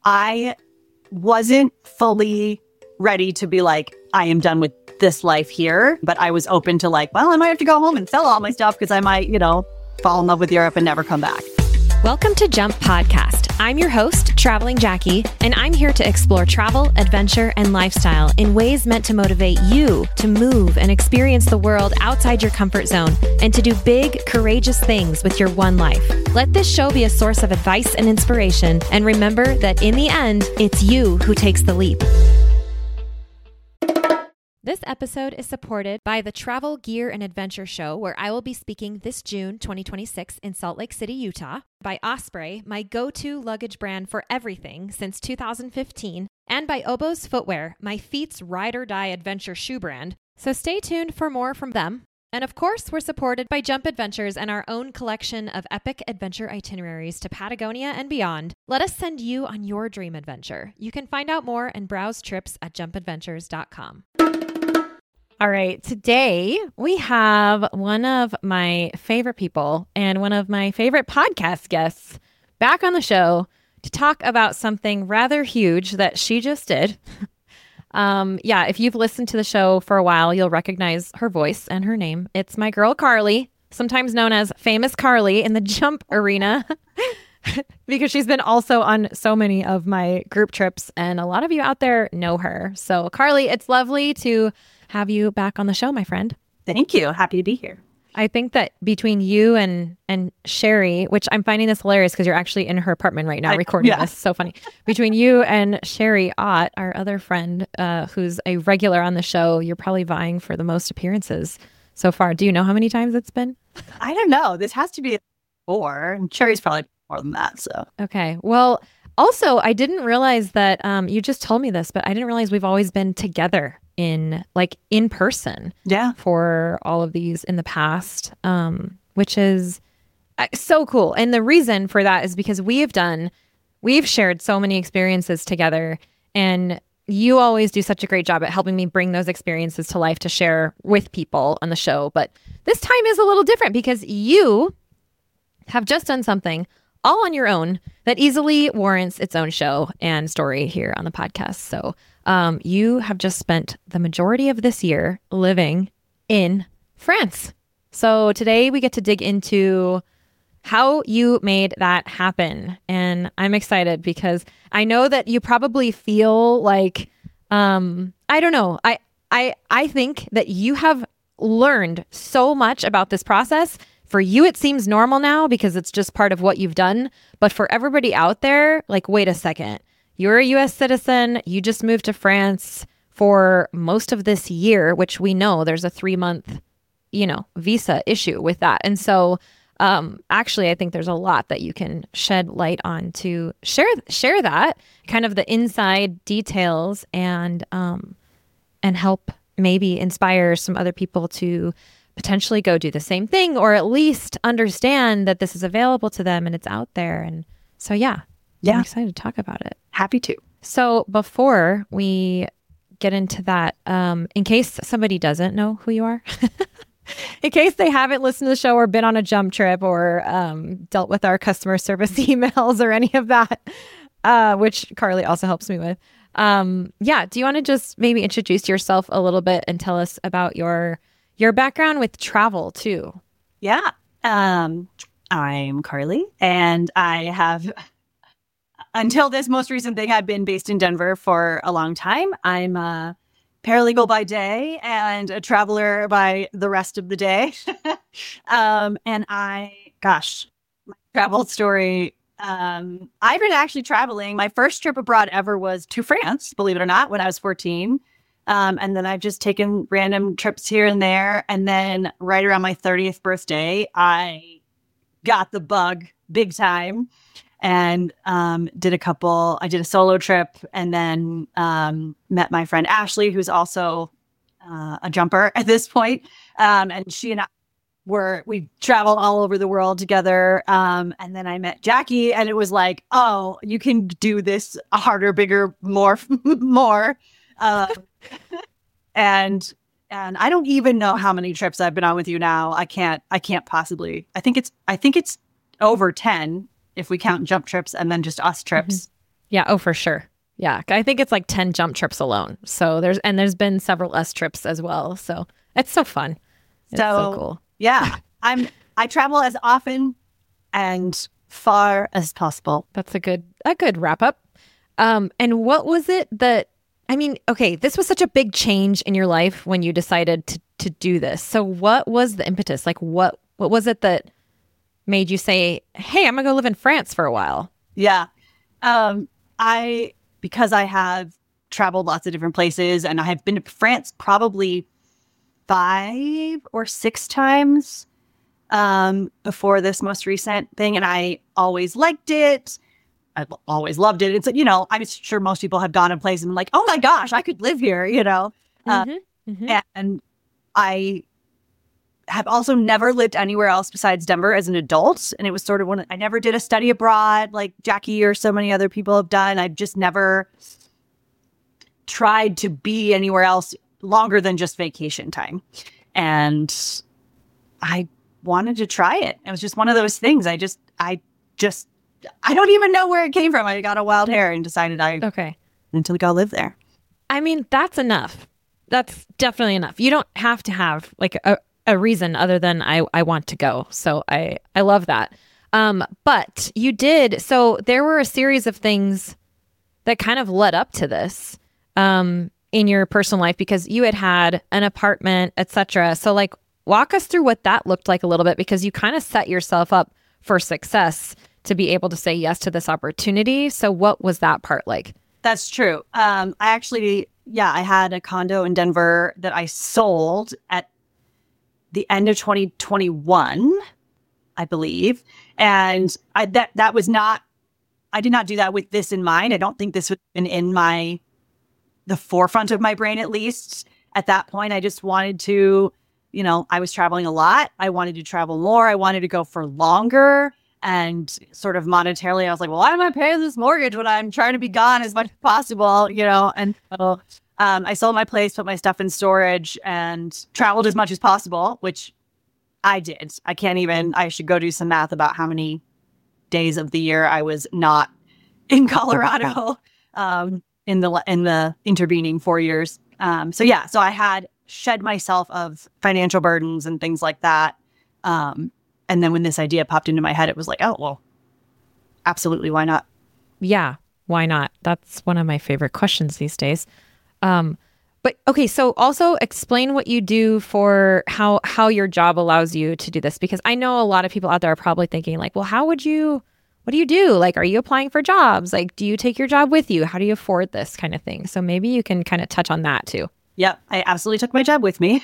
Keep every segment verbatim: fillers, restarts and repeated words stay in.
I wasn't fully ready to be like, I am done with this life here. But I was open to like, well, I might have to go home and sell all my stuff because I might, you know, fall in love with Europe and never come back. Welcome to Jump Podcast. I'm your host, Traveling Jackie, and I'm here to explore travel, adventure, and lifestyle in ways meant to motivate you to move and experience the world outside your comfort zone and to do big, courageous things with your one life. Let this show be a source of advice and inspiration, and remember that in the end, it's you who takes the leap. This episode is supported by the Travel, Gear, and Adventure Show, where I will be speaking this June twenty twenty-six in Salt Lake City, Utah, by Osprey, my go-to luggage brand for everything since two thousand fifteen, and by Oboz Footwear, my feet's ride-or-die adventure shoe brand. So stay tuned for more from them. And of course, we're supported by Jump Adventures and our own collection of epic adventure itineraries to Patagonia and beyond. Let us send you on your dream adventure. You can find out more and browse trips at jump adventures dot com. All right. Today we have one of my favorite people and one of my favorite podcast guests back on the show to talk about something rather huge that she just did. um, yeah, if you've listened to the show for a while, you'll recognize her voice and her name. It's my girl, Carly, sometimes known as Famous Carly in the Jump arena, because she's been also on so many of my group trips, and a lot of you out there know her. So, Carly, it's lovely to have you back on the show, my friend. Thank you. Happy to be here. I think that between you and and Sherry, which I'm finding this hilarious because you're actually in her apartment right now I, recording yeah. this. So funny. Between you and Sherry Ott, our other friend, uh, who's a regular on the show, you're probably vying for the most appearances so far. Do you know how many times it's been? I don't know. This has to be four. And Sherry's probably more than that. So okay. Well, also, I didn't realize that um, you just told me this, but I didn't realize we've always been together in like in person yeah for all of these in the past, um which is uh, so cool. And the reason for that is because we have done we've shared so many experiences together, and you always do such a great job at helping me bring those experiences to life to share with people on the show. But this time is a little different because you have just done something all on your own that easily warrants its own show and story here on the podcast. So um, you have just spent the majority of this year living in France. So today we get to dig into how you made that happen. And I'm excited because I know that you probably feel like, um, I don't know, I, I, I think that you have learned so much about this process. For you, it seems normal now because it's just part of what you've done. But for everybody out there, like, wait a second, you're a U S citizen. You just moved to France for most of this year, which we know there's a three month, you know, visa issue with that. And so um, actually, I think there's a lot that you can shed light on to share, share that kind of the inside details and, um, and help maybe inspire some other people to potentially go do the same thing, or at least understand that this is available to them and it's out there. And so, yeah, yeah. I'm excited to talk about it. Happy to. So before we get into that, um, in case somebody doesn't know who you are, in case they haven't listened to the show or been on a jump trip or um, dealt with our customer service emails or any of that, uh, which Carly also helps me with. Um, yeah. Do you want to just maybe introduce yourself a little bit and tell us about your Your background with travel too? Yeah. Um, I'm Carly, and I have, until this most recent thing, I've been based in Denver for a long time. I'm a paralegal by day and a traveler by the rest of the day. um, and I, gosh, my travel story, um, I've been actually traveling. My first trip abroad ever was to France, believe it or not, when I was fourteen. Um, and then I've just taken random trips here and there. And then right around my thirtieth birthday, I got the bug big time and um, did a couple, I did a solo trip and then um, met my friend Ashley, who's also uh, a jumper at this point. Um, and she and I were, we traveled all over the world together. Um, and then I met Jackie and it was like, oh, you can do this harder, bigger, more, more. Uh, and and I don't even know how many trips I've been on with you now. I can't I can't possibly. I think it's I think it's over ten if we count jump trips and then just us trips. Yeah. Oh, for sure. Yeah. I think it's like ten jump trips alone. So there's, and there's been several S trips as well. So it's so fun. It's so, So cool. yeah, I'm I travel as often and far as possible. That's a good, a good wrap up. Um, and what was it that, I mean, okay, this was such a big change in your life when you decided to, to do this. So what was the impetus? Like what, what was it that made you say, hey, I'm gonna go live in France for a while? Yeah. Um, I, because I have traveled lots of different places and I have been to France probably five or six times um, before this most recent thing. And I always liked it. I've always loved it. It's, you know, I'm sure most people have gone to places and been like, oh my gosh, I could live here, you know? Uh, Mm-hmm. Mm-hmm. and I have also never lived anywhere else besides Denver as an adult. And it was sort of one, I never did a study abroad like Jackie or so many other people have done. I've just never tried to be anywhere else longer than just vacation time. And I wanted to try it. It was just one of those things. I just, I just, I don't even know where it came from. I got a wild hair and decided I Okay. need to go live there. I mean, that's enough. That's definitely enough. You don't have to have like a, a reason other than I, I want to go. So I, I love that. Um, but you did. So there were a series of things that kind of led up to this um, in your personal life because you had had an apartment, et cetera. So like walk us through what that looked like a little bit because you kind of set yourself up for success to be able to say yes to this opportunity. So what was that part like? That's true. Um, I actually, yeah, I had a condo in Denver that I sold at the end of twenty twenty-one, I believe. And I, that, that was not, I did not do that with this in mind. I don't think this would have been in my, the forefront of my brain, at least at that point. I just wanted to, you know, I was traveling a lot. I wanted to travel more. I wanted to go for longer. And sort of monetarily, I was like, well, why am I paying this mortgage when I'm trying to be gone as much as possible, you know? And so, um, I sold my place, put my stuff in storage, and traveled as much as possible, which I did. I can't even, I should go do some math about how many days of the year I was not in Colorado um, in the in the intervening four years. Um, so yeah, so I had shed myself of financial burdens and things like that. Um, And then when this idea popped into my head, it was like, oh, well, absolutely. Why not? Yeah. Why not? That's one of my favorite questions these days. Um, but okay. So also explain what you do for how, how your job allows you to do this, because I know a lot of people out there are probably thinking like, well, how would you, what do you do? Like, are you applying for jobs? Like, do you take your job with you? How do you afford this kind of thing? So maybe you can kind of touch on that too. Yep. I absolutely took my job with me.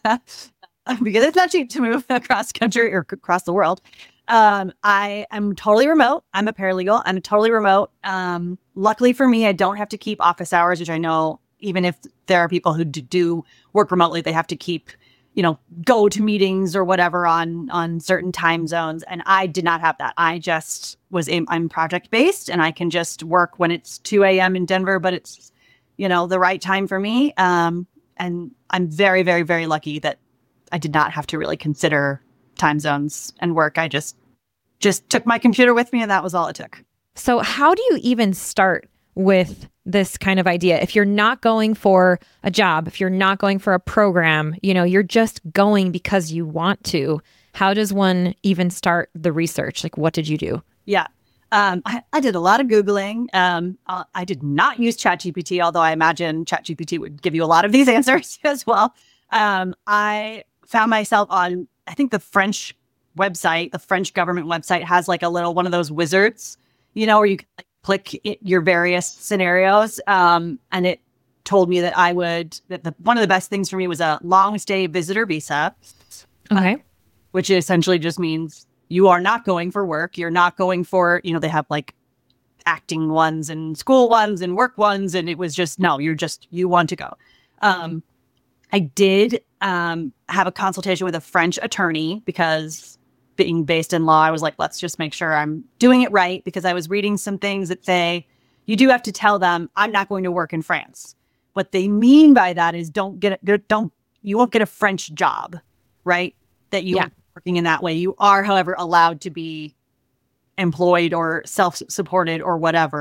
Because it's not cheap to move across country or across the world. Um, I am totally remote. I'm a paralegal. I'm totally remote. Um, luckily for me, I don't have to keep office hours, which I know even if there are people who do work remotely, they have to keep, you know, go to meetings or whatever on, on certain time zones. And I did not have that. I just was, in, I'm project based and I can just work when it's two a.m. in Denver, but it's, you know, the right time for me. Um, and I'm very, very, very lucky that I did not have to really consider time zones and work. I just just took my computer with me and that was all it took. So how do you even start with this kind of idea? If you're not going for a job, if you're not going for a program, you know, you're just going because you want to. How does one even start the research? Like, what did you do? Yeah. Um, I, I did a lot of Googling. Um, uh, I did not use ChatGPT, although I imagine ChatGPT would give you a lot of these answers as well. Um, I found myself on, I think the French website, the French government website has like a little one of those wizards, you know, where you can like, click it, your various scenarios. Um, and it told me that I would, that the, one of the best things for me was a long stay visitor visa. Okay. Uh, which essentially just means you are not going for work. You're not going for, you know, they have like acting ones and school ones and work ones. And it was just, no, you're just, you want to go. Um, I did um, have a consultation with a French attorney because being based in law, I was like, let's just make sure I'm doing it right, because I was reading some things that say you do have to tell them I'm not going to work in France. What they mean by that is don't get it, don't, you won't get a French job, right? That you Yeah. are working in that way. You are, however, allowed to be employed or self-supported or whatever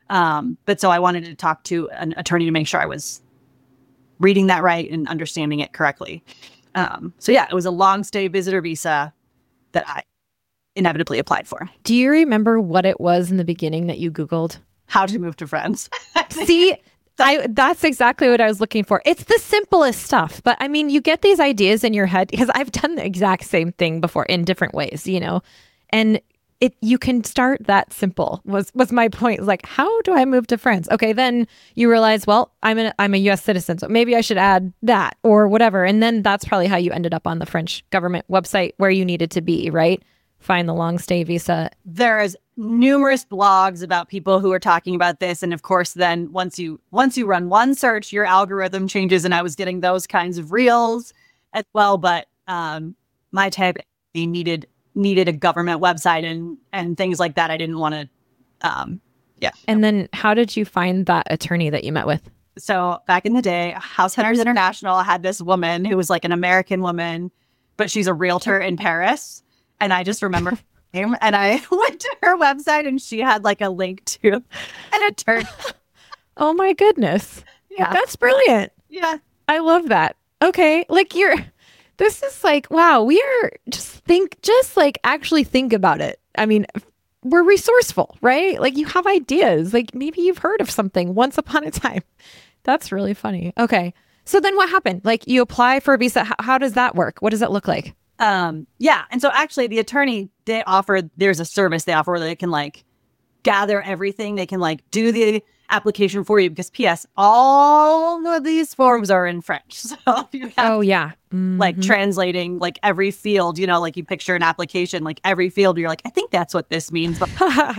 Um, but so I wanted to talk to an attorney to make sure I was reading that right and understanding it correctly. Um, so yeah, it was a long stay visitor visa that I inevitably applied for. Do you remember what it was in the beginning that you Googled? How to move to France. See, I that's exactly what I was looking for. It's the simplest stuff, but I mean, you get these ideas in your head because I've done the exact same thing before in different ways, you know, and it you can start that simple was was my point. Like, how do I move to France? Okay, then you realize, well, I'm an I'm a U S citizen, so maybe I should add that or whatever, and then that's probably how you ended up on the French government website where you needed to be, right? Find the long stay visa. There is numerous blogs about people who are talking about this, and of course, then once you once you run one search, your algorithm changes, and I was getting those kinds of reels as well. But um, my type needed needed a government website and and things like that. I didn't want to. Um, yeah. And then, how did you find that attorney that you met with? So back in the day, House Hunters International had this woman who was like an American woman, but she's a realtor in Paris. And I just remember her name, and I went to her website and she had like a link to an attorney. Oh my goodness. Yeah. That's brilliant. Yeah. I love that. Okay. Like you're, this is like, wow, we are just think, just like actually think about it. I mean, we're resourceful, right? Like you have ideas, like maybe you've heard of something once upon a time. That's really funny. Okay. So then what happened? Like you apply for a visa. How, how does that work? What does it look like? Um, yeah. And so actually the attorney, they offer, there's a service they offer where they can like gather everything. They can like do the application for you because P S all of these forms are in French. So if you have oh yeah. Mm-hmm. like translating like every field, you know, like you picture an application, like every field, you're like, I think that's what this means. But,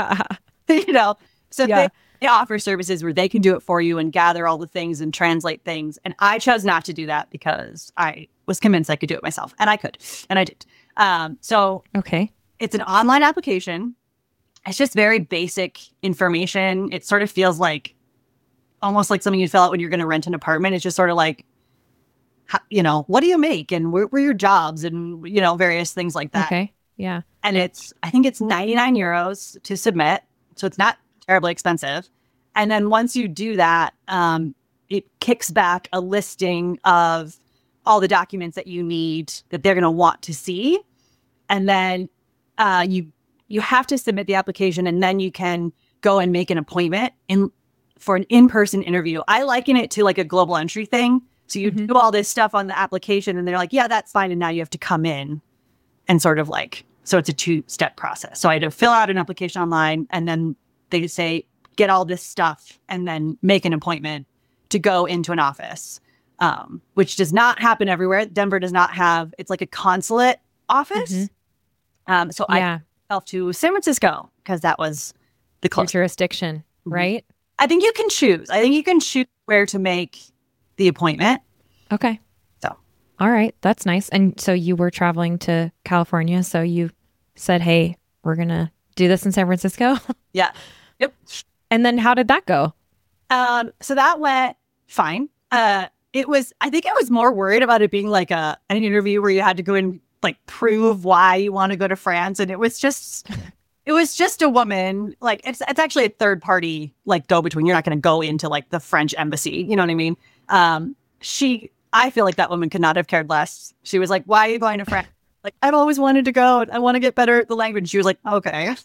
you know, so yeah. they, they offer services where they can do it for you and gather all the things and translate things. And I chose not to do that because I was convinced I could do it myself, and I could, and I did. Um, so okay, it's an online application. It's just very basic information. It sort of feels like almost like something you fill out when you're going to rent an apartment. It's just sort of like, how, you know, what do you make and where were your jobs and, you know, various things like that. Okay. Yeah. And it's, I think it's ninety-nine euros to submit. So it's not terribly expensive. And then once you do that, um, it kicks back a listing of all the documents that you need that they're going to want to see. And then uh, you you have to submit the application, and then you can go and make an appointment in for an in-person interview. I liken it to like a global entry thing. So you mm-hmm. do all this stuff on the application, and they're like, yeah, that's fine. And now you have to come in and sort of like, so it's a two-step process. So I had to fill out an application online, and then they say, get all this stuff, and then make an appointment to go into an office. Um, which does not happen everywhere. Denver does not have, it's like a consulate office. Mm-hmm. Um, so yeah. I went to San Francisco because that was the closest jurisdiction, right? Mm-hmm. I think you can choose. I think you can choose where to make the appointment. Okay. So, all right. That's nice. And so you were traveling to California. So you said, hey, we're going to do this in San Francisco. Yeah. Yep. And then how did that go? Um, so that went fine. Uh, It was, I think I was more worried about it being like a an interview where you had to go and like prove why you want to go to France. And it was just, it was just a woman. Like it's it's actually a third party like go between. You're not going to go into like the French embassy. You know what I mean? Um, she, I feel like that woman could not have cared less. She was like, why are you going to France? Like, I've always wanted to go. I want to get better at the language. She was like, okay.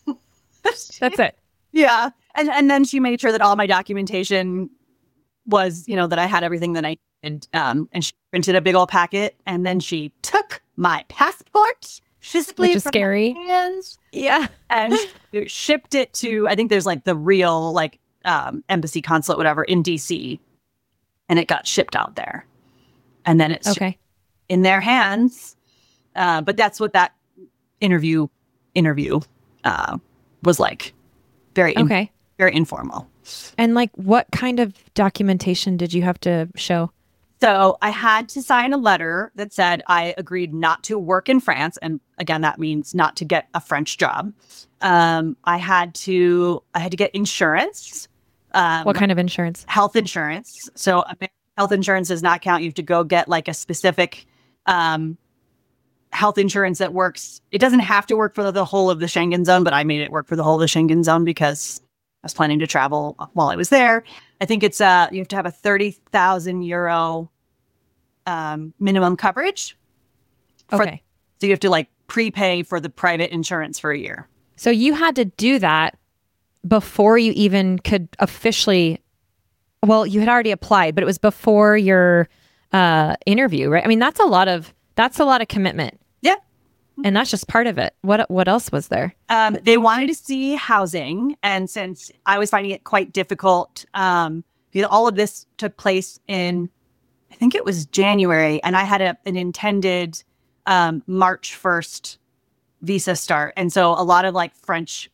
That's it. Yeah. And, and then she made sure that all my documentation was, you know, that I had everything that I And um and she printed a big old packet, and then she took my passport physically, which is from scary. my hands, yeah, and shipped it to, I think there's like the real like um embassy consulate whatever in D C, and it got shipped out there, and then it's okay in their hands. Uh, but that's what that interview interview uh, was like. Very in- okay, very informal. And like, what kind of documentation did you have to show? So I had to sign a letter that said I agreed not to work in France. And again, that means not to get a French job. Um, I had to, I had to get insurance. Um, what kind of insurance? Health insurance. So American health insurance does not count. You have to go get like a specific um, health insurance that works. It doesn't have to work for the whole of the Schengen zone, but I made it work for the whole of the Schengen zone because I was planning to travel while I was there. I think it's uh you have to have a thirty thousand euro um, minimum coverage. For, Okay. So you have to like prepay for the private insurance for a year. So you had to do that before you even could officially, well, you had already applied, but it was before your uh, interview, right? I mean, that's a lot of, that's a lot of commitment. Yeah. And that's just part of it. What, what else was there? Um, they wanted to see housing. And since I was finding it quite difficult, um, because all of this took place in, I think it was January, and I had a, an intended um, March first visa start. And so a lot of like French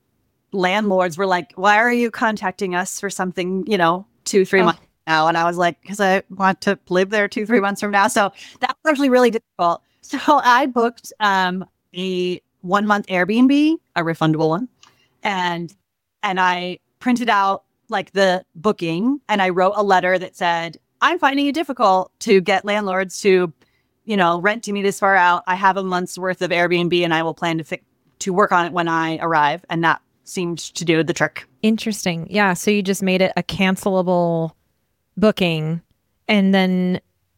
landlords were like, why are you contacting us for something, you know, two, three oh. months now? And I was like, because I want to live there two, three months from now. So that was actually really difficult. So I booked um, a one month Airbnb, a refundable one. And, and I printed out like the booking, and I wrote a letter that said, I'm finding it difficult to get landlords to, you know, rent to me this far out. I have a month's worth of Airbnb, and I will plan to fi- to work on it when I arrive. And that seemed to do the trick. Interesting. Yeah. So you just made it a cancelable booking, and then,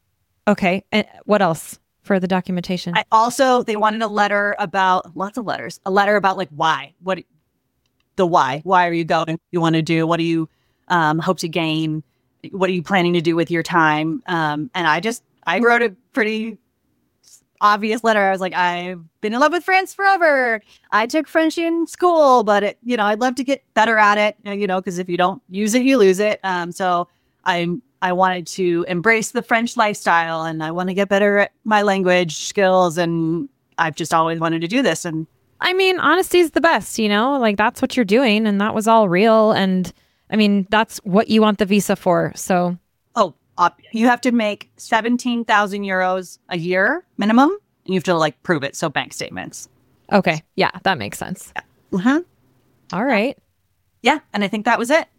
okay. And what else for the documentation? I also, they wanted a letter about, lots of letters, a letter about like why, what, the why, why are you going? You want to do, what do you um, hope to gain? What are you planning to do with your time? Um, and I just, I wrote a pretty obvious letter. I was like, I've been in love with France forever. I took French in school, but it, you know, I'd love to get better at it, you know, because if you don't use it, you lose it. Um, so I'm, I wanted to embrace the French lifestyle, and I want to get better at my language skills. And I've just always wanted to do this. And I mean, honesty is the best, you know, like that's what you're doing. And that was all real. And I mean, that's what you want the visa for. So, oh, uh, you have to make seventeen thousand euros a year minimum. And you have to like prove it. So bank statements. Okay. Yeah, that makes sense. Yeah. Uh-huh. All right. Yeah. And I think that was it.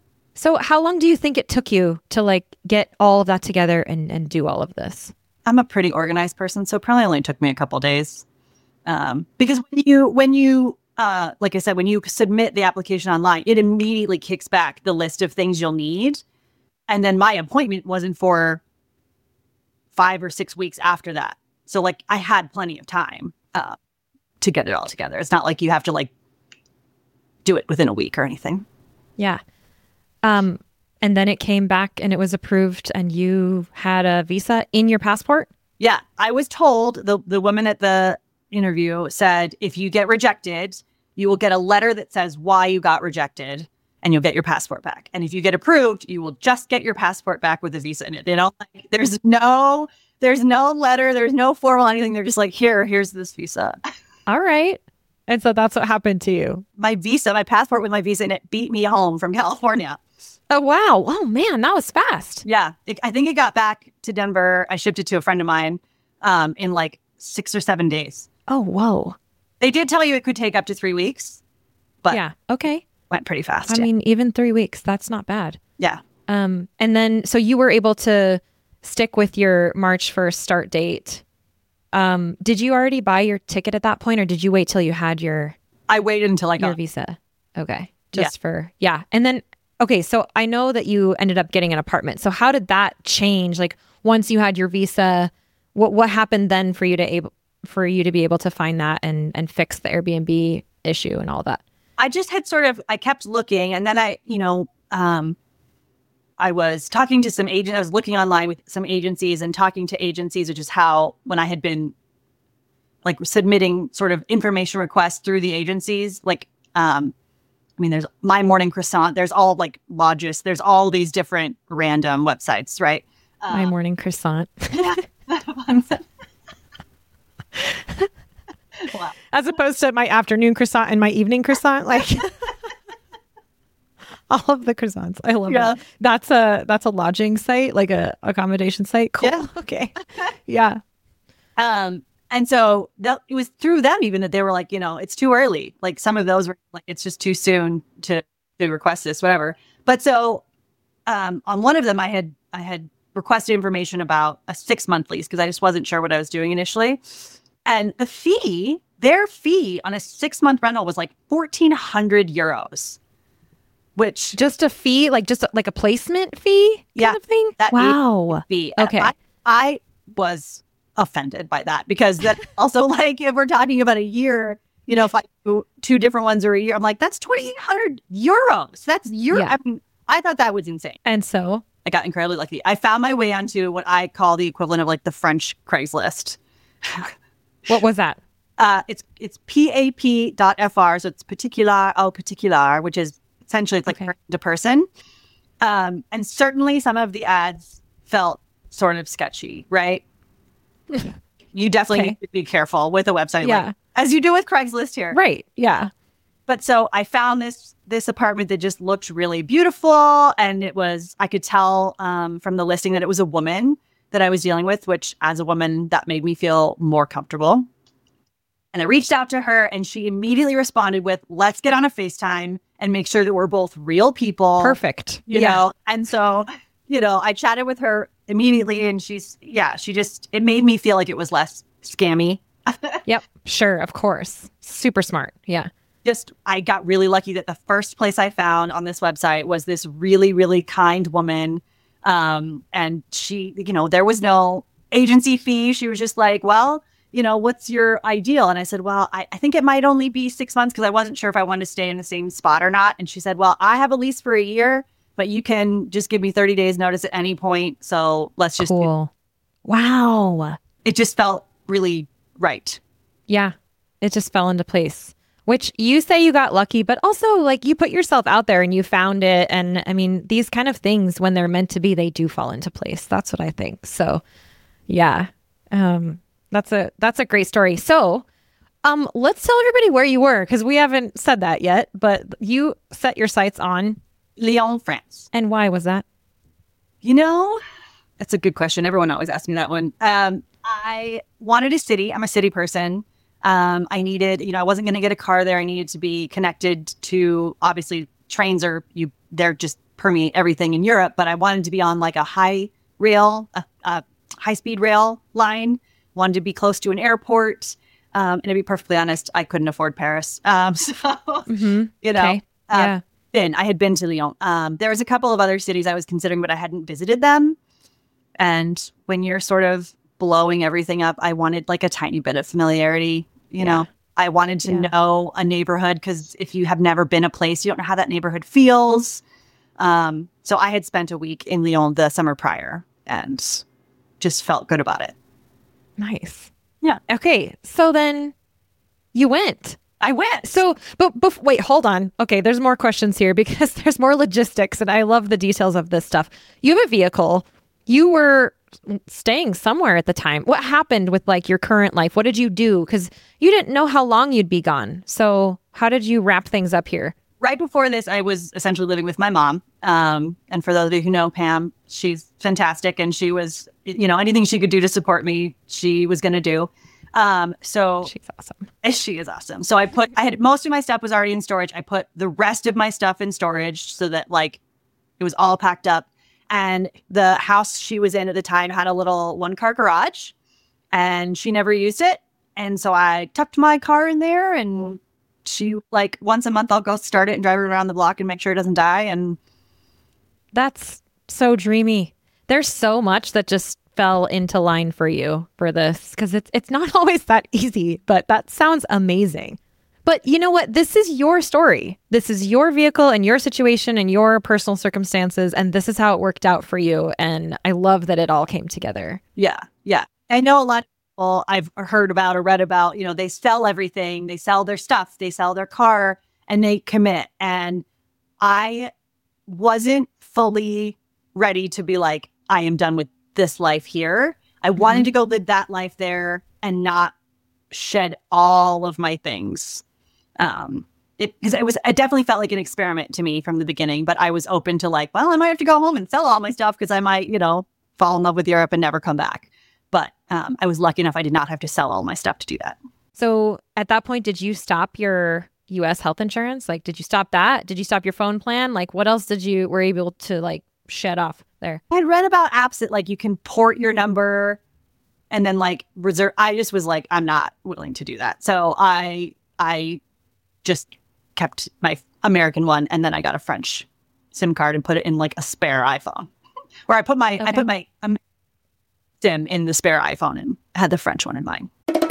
So how long do you think it took you to like get all of that together and, and do all of this? I'm a pretty organized person, so it probably only took me a couple days. Um, because when you, when you, uh, like I said, when you submit the application online, it immediately kicks back the list of things you'll need. And then my appointment wasn't for five or six weeks after that. So like I had plenty of time uh, to get it all together. It's not like you have to like do it within a week or anything. Yeah. Um, and then it came back and it was approved, and you had a visa in your passport? Yeah. I was told, the, the woman at the interview said, if you get rejected, you will get a letter that says why you got rejected, and you'll get your passport back. And if you get approved, you will just get your passport back with a visa in it. They don't like, there's no, there's no letter, there's no formal anything. They're just like, here, here's this visa. All right. And so that's what happened to you. My visa, my passport with my visa in it beat me home from California. Oh, wow. Oh, man, that was fast. Yeah. It, I think it got back to Denver. I shipped it to a friend of mine um, in like six or seven days. Oh, whoa. They did tell you it could take up to three weeks, but yeah, okay. Went pretty fast. I yeah. mean, even three weeks, that's not bad. Yeah. Um, and then, so you were able to stick with your March first start date. Um, did you already buy your ticket at that point, or did you wait till you had your I waited until I got your visa? Okay. Just yeah. for, yeah. And then, okay, so I know that you ended up getting an apartment. So how did that change? Like once you had your visa, what what happened then for you to able for you to be able to find that and and fix the Airbnb issue and all that? I just had sort of, I kept looking, and then I, you know, um, I was talking to some agents. I was looking online with some agencies and talking to agencies, which is how, when I had been like submitting sort of information requests through the agencies, like, um, I mean, there's My Morning Croissant, there's all like Lodgist, there's all these different random websites, right? Uh, My Morning Croissant. Wow. As opposed to my afternoon croissant and my evening croissant, like all of the croissants. I love yeah. it. That's a that's a lodging site, like a accommodation site. Cool. Yeah. Okay. Yeah. Um. And so that, it was through them even that they were like, you know, it's too early. Like some of those were like, it's just too soon to to request this, whatever. But so, um, on one of them, I had I had requested information about a six month lease because I just wasn't sure what I was doing initially. And the fee, their fee on a six month rental was like fourteen hundred euros. which Just a fee, like just like a placement fee kind Yeah, of thing? that Wow. fee. Okay. I, I was offended by that because that also like if we're talking about a year, you know, if I do two different ones or a year, I'm like, that's twenty-eight hundred euros. That's your, Yeah. I mean, I thought that was insane. And so, I got incredibly lucky. I found my way onto what I call the equivalent of like the French Craigslist. what was that? Uh, it's it's P A P dot F R, so it's particular au particular, which is essentially it's like Okay. person to person. Um, and certainly some of the ads felt sort of sketchy, right? You definitely Okay. need to be careful with a website, Yeah. like, as you do with Craigslist here. Right. Yeah. But so I found this this apartment that just looked really beautiful, and it was I could tell um, from the listing that it was a woman that I was dealing with, which as a woman that made me feel more comfortable. And I reached out to her, and she immediately responded with, "Let's get on a FaceTime and make sure that we're both real people." Perfect. You yeah. know, and so you know, I chatted with her immediately, and she's yeah, she just it made me feel like it was less scammy. Yep. Sure. Of course. Super smart. Yeah. Just I got really lucky that the first place I found on this website was this really, really kind woman. Um, and she, you know, there was no agency fee. She was just like, well, you know, what's your ideal? And I said, well, I, I think it might only be six months because I wasn't sure if I wanted to stay in the same spot or not. And she said, well, I have a lease for a year, but you can just give me thirty days notice at any point. So let's just, Cool. Wow. it just felt really right. Yeah. It just fell into place. Which you say you got lucky, but also like you put yourself out there and you found it. And I mean, these kind of things, when they're meant to be, they do fall into place. That's what I think. So yeah. Um, that's a that's a great story. So um, let's tell everybody where you were, because we haven't said that yet, but you set your sights on Lyon, France. and why was that? You know, that's a good question. Everyone always asks me that one. Um, I wanted a city. I'm a city person. Um, I needed, you know, I wasn't going to get a car there. I needed to be connected to, obviously, trains are, you, they're just permeate everything in Europe, but I wanted to be on like a high rail, a, a high speed rail line, wanted to be close to an airport. Um, and to be perfectly honest, I couldn't afford Paris. Um, so, Mm-hmm. you know, Okay. uh, Yeah. been, I had been to Lyon. Um, there was a couple of other cities I was considering, but I hadn't visited them. And when you're sort of blowing everything up, I wanted like a tiny bit of familiarity. You Yeah. know, I wanted to Yeah. know a neighborhood because if you have never been a place, you don't know how that neighborhood feels. Um, so I had spent a week in Lyon the summer prior and just felt good about it. Nice. Yeah. Okay. So then you went. I went. So, but, but wait, hold on. Okay, there's more questions here because there's more logistics, and I love the details of this stuff. You have a vehicle. You were staying somewhere at the time. What happened with like your current life? What did you do? Because you didn't know how long you'd be gone. So, how did you wrap things up here? Right before this, I was essentially living with my mom. Um, and for those of you who know Pam, she's fantastic, and she was, you know, anything she could do to support me, she was going to do. Um, so She's awesome. she is awesome. So I put, I had most of my stuff was already in storage. I put the rest of my stuff in storage so that like it was all packed up. And the house she was in at the time had a little one car garage, and she never used it. And so I tucked my car in there, and she like once a month I'll go start it and drive it around the block and make sure it doesn't die. And That's so dreamy. There's so much that just fell into line for you for this, because it's it's not always that easy, but that sounds amazing. But you know what? This is your story. This is your vehicle and your situation and your personal circumstances, and this is how it worked out for you. And I love that it all came together. yeah, yeah. I know a lot of people I've heard about or read about, you know, they sell everything, they sell their stuff, they sell their car, and they commit. And I wasn't fully ready to be like, I am done with this life here. I Mm-hmm. wanted to go live that life there and not shed all of my things. Um, it, cause it was, it definitely felt like an experiment to me from the beginning, but I was open to like, well, I might have to go home and sell all my stuff because I might, you know, fall in love with Europe and never come back. But um, I was lucky enough I did not have to sell all my stuff to do that. So at that point, did you stop your U S health insurance? Like, did you stop that? Did you stop your phone plan? Like, what else did you were able to like shed off there? I had read about apps that like you can port your number and then like reserve. I just was like, I'm not willing to do that. So I, I just kept my American one, and then I got a French SIM card and put it in like a spare iPhone, where I put my okay. I put my um, SIM in the spare iPhone and had the French one in mine.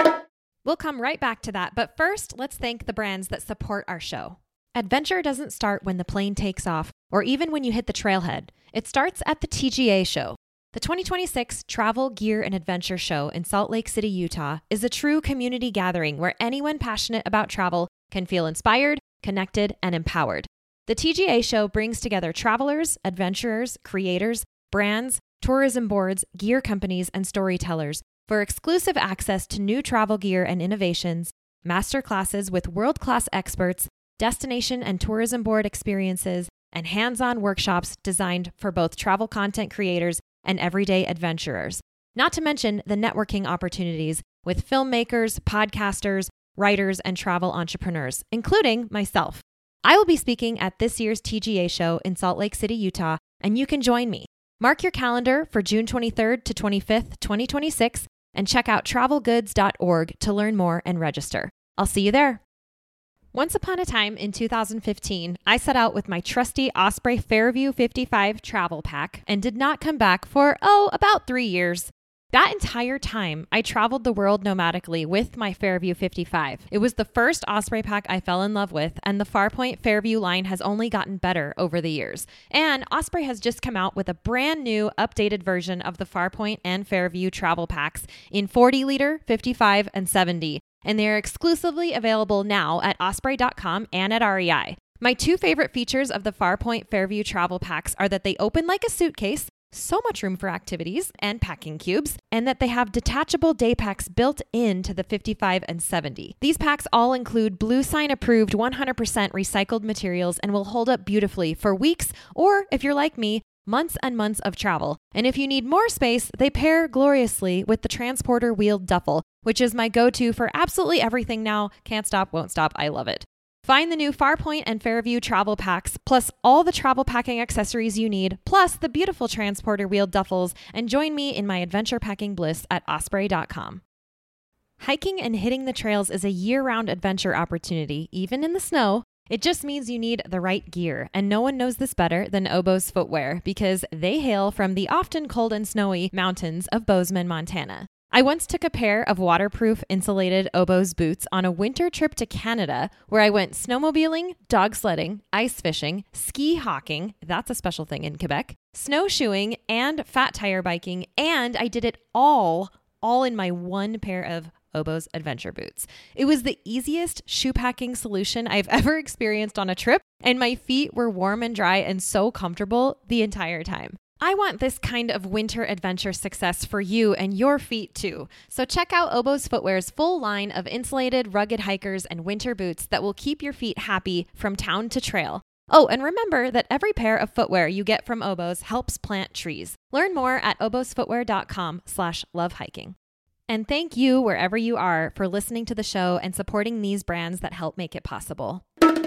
We'll come right back to that, but first, let's thank the brands that support our show. Adventure doesn't start when the plane takes off or even when you hit the trailhead. It starts at the T G A Show. The twenty twenty-six Travel, Gear, and Adventure Show in Salt Lake City, Utah is a true community gathering where anyone passionate about travel can feel inspired, connected, and empowered. The T G A Show brings together travelers, adventurers, creators, brands, tourism boards, gear companies, and storytellers for exclusive access to new travel gear and innovations, master classes with world-class experts, destination and tourism board experiences, and hands-on workshops designed for both travel content creators and everyday adventurers. Not to mention the networking opportunities with filmmakers, podcasters, writers, and travel entrepreneurs, including myself. I will be speaking at this year's T G A Show in Salt Lake City, Utah, and you can join me. Mark your calendar for June twenty-third to twenty-fifth, twenty twenty-six, and check out travel goods dot org to learn more and register. I'll see you there. Once upon a time in two thousand fifteen, I set out with my trusty Osprey Fairview fifty-five travel pack and did not come back for, oh, about three years. That entire time, I traveled the world nomadically with my Fairview fifty-five. It was the first Osprey pack I fell in love with, and the Farpoint Fairview line has only gotten better over the years. And Osprey has just come out with a brand new, updated version of the Farpoint and Fairview travel packs in forty liter, fifty-five, and seventy. And they are exclusively available now at osprey dot com and at R E I. My two favorite features of the Farpoint Fairview travel packs are that they open like a suitcase, so much room for activities and packing cubes, and that they have detachable day packs built into the fifty-five and seventy. These packs all include Blue Sign approved one hundred percent recycled materials and will hold up beautifully for weeks, or if you're like me, months and months of travel. And if you need more space, they pair gloriously with the Transporter Wheeled Duffel, which is my go-to for absolutely everything now. Can't stop, won't stop. I love it. Find the new Farpoint and Fairview travel packs, plus all the travel packing accessories you need, plus the beautiful Transporter Wheeled Duffels, and join me in my adventure packing bliss at osprey dot com. Hiking and hitting the trails is a year-round adventure opportunity, even in the snow. It just means you need the right gear, and no one knows this better than Oboz Footwear because they hail from the often cold and snowy mountains of Bozeman, Montana. I once took a pair of waterproof insulated Oboz boots on a winter trip to Canada where I went snowmobiling, dog sledding, ice fishing, ski hawking, that's a special thing in Quebec, snowshoeing, and fat tire biking, and I did it all, all in my one pair of Oboz adventure boots. It was the easiest shoe packing solution I've ever experienced on a trip, and my feet were warm and dry and so comfortable the entire time. I want this kind of winter adventure success for you and your feet too. So check out Oboz Footwear's full line of insulated, rugged hikers and winter boots that will keep your feet happy from town to trail. Oh, and remember that every pair of footwear you get from Oboz helps plant trees. Learn more at oboz footwear dot com slash love hiking. And thank you, wherever you are, for listening to the show and supporting these brands that help make it possible.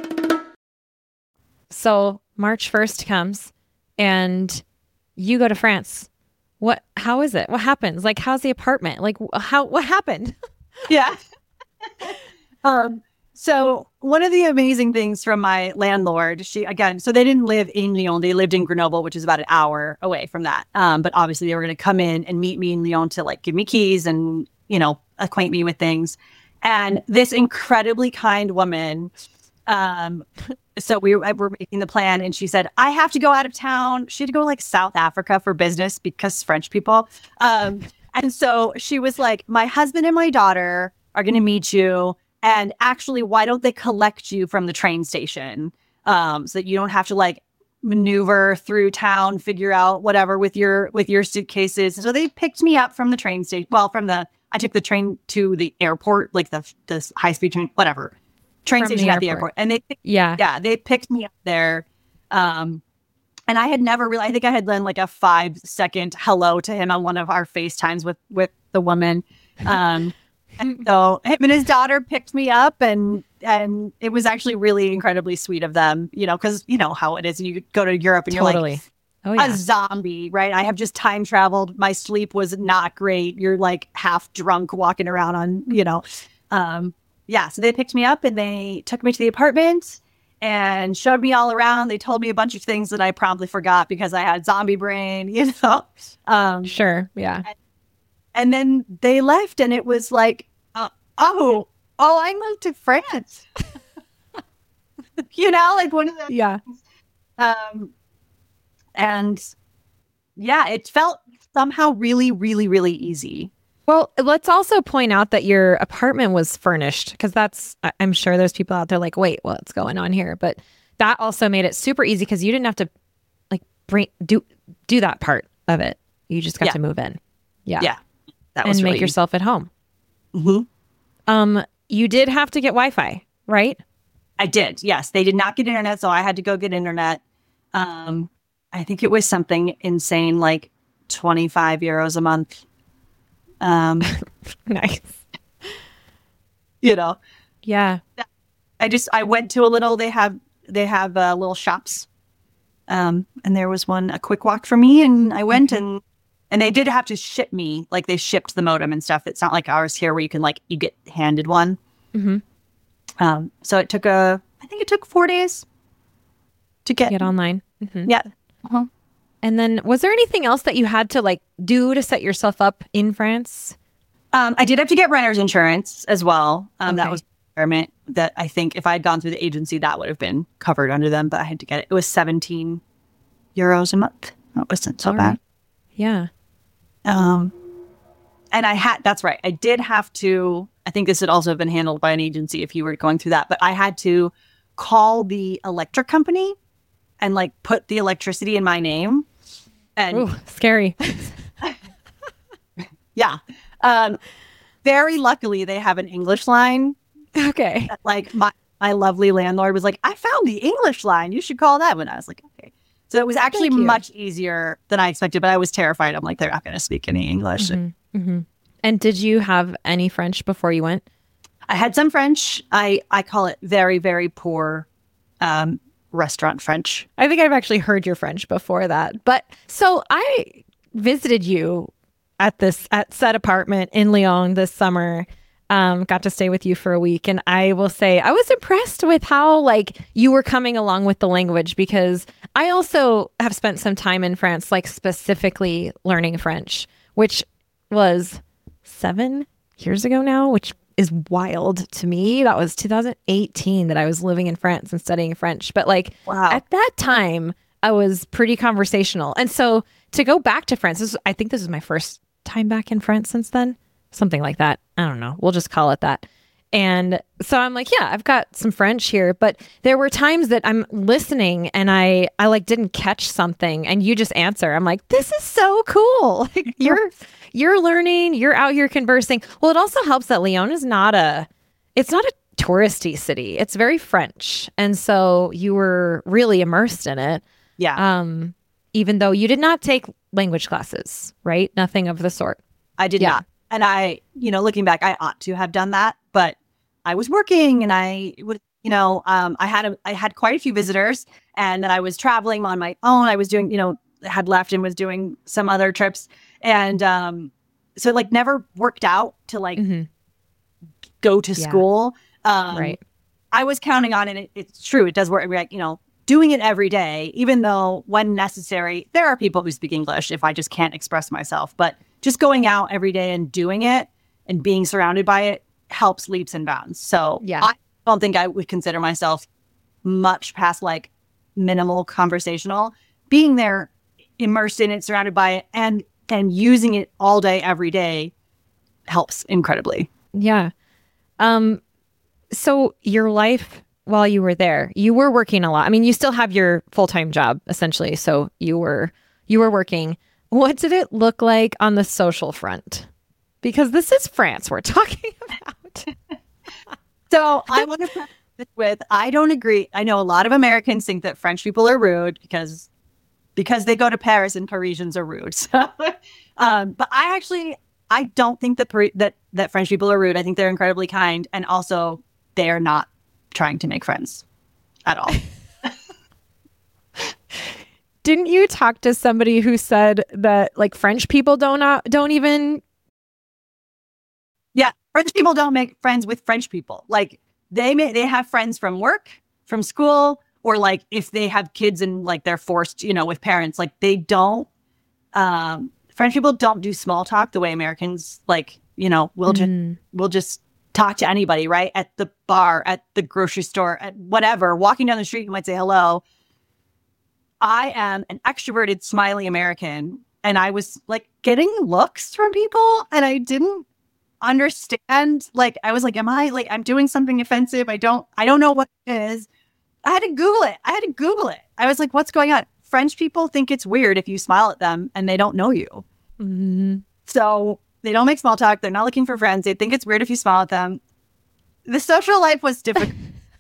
So March first comes and you go to France. What, how is it? What happens? Like, how's the apartment? Like, how, what happened? Yeah. um, so one of the amazing things from my landlord, she, again, so they didn't live in Lyon. They lived in Grenoble, which is about an hour away from that. Um, but obviously they were going to come in and meet me in Lyon to like give me keys and, you know, acquaint me with things. And this incredibly kind woman, um, so we were making the plan and she said, I have to go out of town. She had to go like South Africa for business because French people. Um, and so she was like, my husband and my daughter are going to meet you. And actually, why don't they collect you from the train station um, so that you don't have to like maneuver through town, figure out whatever with your with your suitcases. So they picked me up from the train station. Well, from the I took the train to the airport, like the the high speed train, whatever. Train From station the at the airport. airport. And they, Yeah. yeah, they picked me up there. Um, and I had never really, I think I had done like a five second hello to him on one of our FaceTimes with, with the woman. Um, and so him and his daughter picked me up and, and it was actually really incredibly sweet of them, you know, cause you know how it is. You go to Europe and Totally. you're like Oh, yeah. a zombie, right? I have just time traveled. My sleep was not great. You're like half drunk walking around on, you know, um, yeah, so they picked me up and they took me to the apartment and showed me all around. They told me a bunch of things that I promptly forgot because I had zombie brain, you know. Um, Sure. Yeah. and, and then they left, and it was like, uh, oh, oh, I moved to France. You know, like one of the Yeah. um, and yeah, it felt somehow really, really, really easy. Well, let's also point out that your apartment was furnished because that's, I- I'm sure there's people out there like, wait, what's going on here? But that also made it super easy because you didn't have to like bring, do, do that part of it. You just got Yeah. to move in. Yeah. Yeah, that And was make really yourself at home. hmm Um, you did have to get Wi-Fi, right? I did. Yes, they did not get internet, so I had to go get internet. Um, I think it was something insane, like twenty-five euros a month. Um, Nice. you know, Yeah. I just I went to a little. They have they have uh, little shops, um, and there was one a quick walk for me, and I went and and they did have to ship me, like they shipped the modem and stuff. It's not like ours here where you can like you get handed one. Mm-hmm. Um, so it took a I think it took four days to get. Get online. Mm-hmm. Yeah. Uh-huh. And then was there anything else that you had to like do to set yourself up in France? Um, I did have to get renter's insurance as well. Um, That Okay. was a requirement that I think if I had gone through the agency, that would have been covered under them. But I had to get it. It was seventeen euros a month. That wasn't so All bad. right. Yeah. Um, and I had, that's right. I did have to, I think this would also have been handled by an agency if you were going through that, but I had to call the electric company and like put the electricity in my name. And Ooh, scary. yeah, um, very luckily they have an English line. Okay. Like my, my lovely landlord was like, I found the English line. You should call that one. I was like, okay. So it was actually Thank you. much easier than I expected, but I was terrified. I'm like, they're not going to speak any English. Mm-hmm. Mm-hmm. And did you have any French before you went? I had some French. I, I call it very, very poor um, restaurant French. I think I've actually heard your French before that. But so I visited you at this at said apartment in Lyon this summer. Um, got to stay with you for a week, and I will say I was impressed with how like you were coming along with the language because I also have spent some time in France, like specifically learning French, which was seven years ago now, which is wild to me. That was two thousand eighteen that I was living in France and studying French. But like Wow. at that time, I was pretty conversational. And so to go back to France, this, I think this is my first time back in France since then. Something like that. I don't know. We'll just call it that. And so I'm like, yeah, I've got some French here, but there were times that I'm listening and I I like didn't catch something and you just answer. I'm like, this is so cool. Like you're you're learning, you're out here conversing. Well, it also helps that Lyon is not a it's not a touristy city. It's very French. And so you were really immersed in it. Yeah, Um even though you did not take language classes, right? Nothing of the sort. I did yeah. not. And I, you know, looking back, I ought to have done that, but I was working and I would, you know, um, I had a, I had quite a few visitors and then I was traveling on my own. I was doing, you know, had left and was doing some other trips. And um, so it like never worked out to like Mhm. go to Yeah. school. Um, Right. I was counting on it. It- It's true. It does work. Like, you know, doing it every day, even though when necessary, there are people who speak English if I just can't express myself. But just going out every day and doing it and being surrounded by it helps leaps and bounds. So Yeah. I don't think I would consider myself much past like minimal conversational. Being there, immersed in it, surrounded by it, and and using it all day, every day helps incredibly. Yeah. Um, so your life while you were there, you were working a lot. I mean, you still have your full-time job essentially. So you were you were working. What did it look like on the social front? Because this is France we're talking about. So I want to preface this with I don't agree. I know a lot of Americans think that French people are rude because because they go to Paris and Parisians are rude. So, um, but I actually I don't think that Pari- that that French people are rude. I think they're incredibly kind, and also they are not trying to make friends at all. Didn't you talk to somebody who said that like French people don't uh, don't even Yeah, French people don't make friends with French people. Like they may they have friends from work, from school, or like if they have kids and like they're forced, you know, with parents, like they don't, um, French people don't do small talk the way Americans, like, you know, we'll just, Mm. we'll just talk to anybody, right? At the bar, at the grocery store, at whatever, walking down the street, you might say hello. I am an extroverted, smiley American, and I was like getting looks from people, and I didn't understand. Like, I was like, am I like, I'm doing something offensive? I don't, I don't know what it is. I had to Google it. I had to Google it. I was like, what's going on? French people think it's weird if you smile at them and they don't know you. Mm-hmm. So they don't make small talk. They're not looking for friends. They think it's weird if you smile at them. The social life was difficult.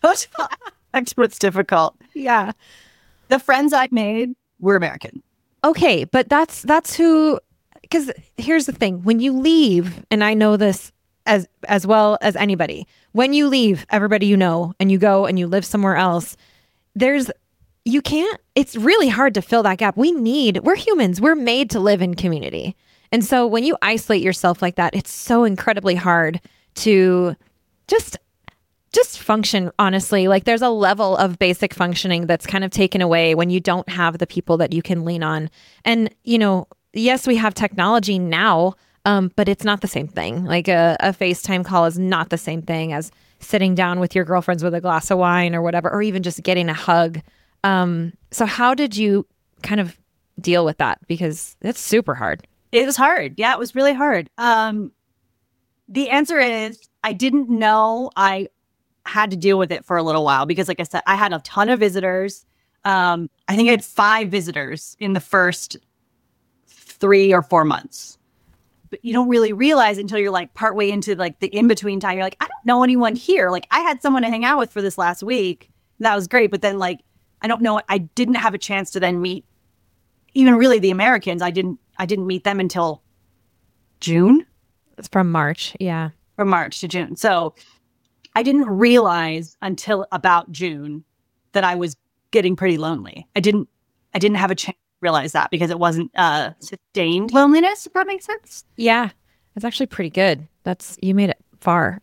That's what's difficult. Yeah. The friends I made were American. Okay, but that's that's who, because here's the thing. When you leave, and I know this as as well as anybody, when you leave everybody you know and you go and you live somewhere else, there's, you can't, it's really hard to fill that gap. We need, we're humans, we're made to live in community. And so when you isolate yourself like that, it's so incredibly hard to just just function, honestly. Like there's a level of basic functioning that's kind of taken away when you don't have the people that you can lean on. And, you know, yes, we have technology now, um, but it's not the same thing. Like a, a FaceTime call is not the same thing as sitting down with your girlfriends with a glass of wine or whatever, or even just getting a hug. Um, so how did you kind of deal with that? Because it's super hard. It was hard. Yeah, it was really hard. Um, the answer is I didn't know I had to deal with it for a little while because, like I said, I had a ton of visitors. Um, I think I had five visitors in the first three or four months. But you don't really realize until you're like partway into like the in-between time. You're like, I don't know anyone here. Like I had someone to hang out with for this last week. That was great. But then like, I don't know. I didn't have a chance to then meet even really the Americans. I didn't, I didn't meet them until June. It's from March. Yeah. From March to June. So I didn't realize until about June that I was getting pretty lonely. I didn't, I didn't have a chance to realize that because it wasn't uh, sustained loneliness, if that makes sense. Yeah. It's actually pretty good. That's, you made it far.